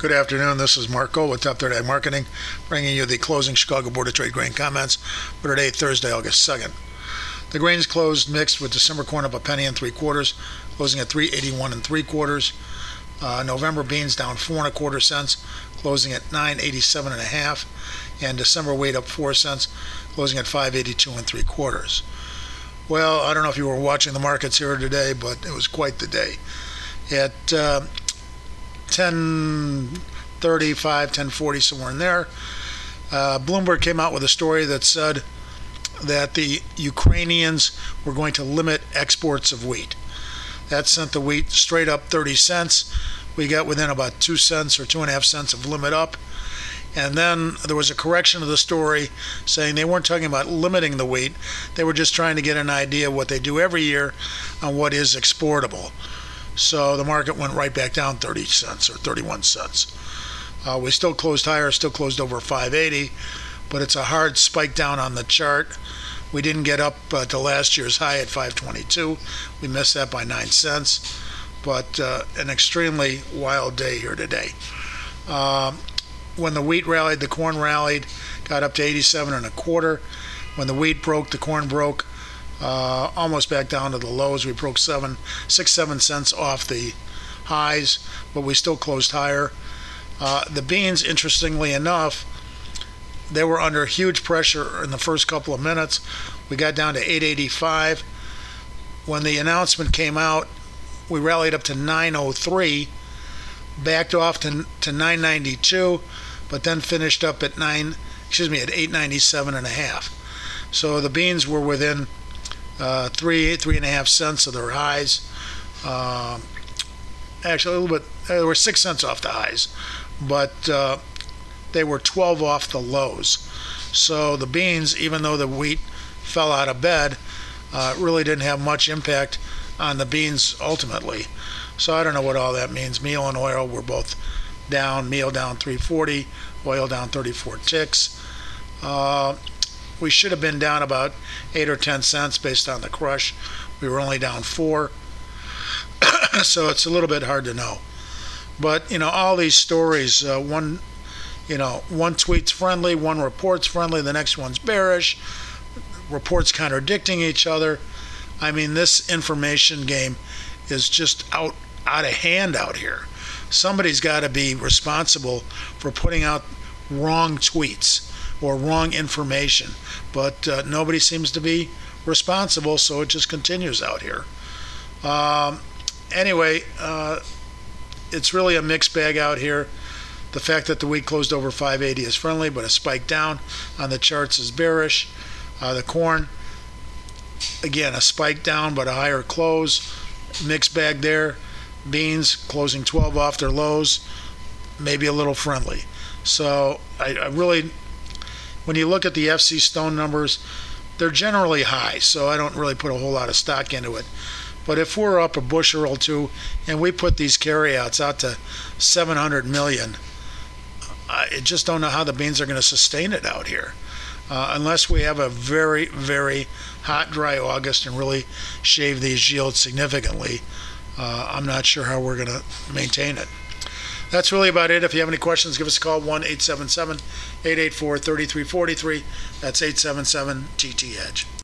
Good afternoon. This is Marco with Top 30 Ag Marketing, bringing you the closing Chicago Board of Trade grain comments for today, Thursday, August 2nd. The grains closed mixed with December corn up a penny and 3/4, closing at 381 3/4. November beans down 4 1/4 cents, closing at 987 1/2, and December wheat up 4 cents, closing at 582 3/4. Well, I don't know if you were watching the markets here today, but it was quite the day. At 10:35, 10:40, somewhere in there, Bloomberg came out with a story that said that the Ukrainians were going to limit exports of wheat. That sent the wheat straight up 30 cents. We got within about 2 cents or 2.5 cents of limit up. And then there was a correction of the story saying they weren't talking about limiting the wheat. They were just trying to get an idea of what they do every year on what is exportable. So the market went right back down 30 cents or 31 cents. We still closed higher, still closed over 580, but it's a hard spike down on the chart. We didn't get up to last year's high at 522. We missed that by 9 cents, but an extremely wild day here today. When the wheat rallied, the corn rallied, got up to 87 1/4. When the wheat broke, the corn broke almost back down to the lows. We broke 7 cents off the highs, but we still closed higher. The beans, interestingly enough, they were under huge pressure in the first couple of minutes. We got down to 885. When the announcement came out, we rallied up to 903, backed off to 992, but then finished up at 897 1/2. So the beans were within 3.5 cents of their highs. Actually, a little bit. They were 6 cents off the highs, but they were 12 off the lows. So the beans, even though the wheat fell out of bed, really didn't have much impact on the beans ultimately. So I don't know what all that means. Meal and oil were both down. Meal down 340, oil down 34 ticks. We should have been down about 8 or 10 cents based on the crush. We were only down 4. So it's a little bit hard to know. But, all these stories, one tweet's friendly, one report's friendly, the next one's bearish, reports contradicting each other. I mean, this information game is just out of hand out here. Somebody's got to be responsible for putting out wrong tweets or wrong information, but nobody seems to be responsible, so it just continues out here. Anyway, it's really a mixed bag out here. The fact that the wheat closed over 580 is friendly, but a spike down on the charts is bearish. The corn, again, a spike down, but a higher close. Mixed bag there. Beans closing 12 off their lows, maybe a little friendly. So I really, when you look at the FC Stone numbers, they're generally high, so I don't really put a whole lot of stock into it. But if we're up a bushel or two and we put these carryouts out to 700 million, I just don't know how the beans are going to sustain it out here. Unless we have a very, very hot, dry August and really shave these yields significantly, I'm not sure how we're going to maintain it. That's really about it. If you have any questions, give us a call, 1-877-884-3343. That's 877-TT-EDGE.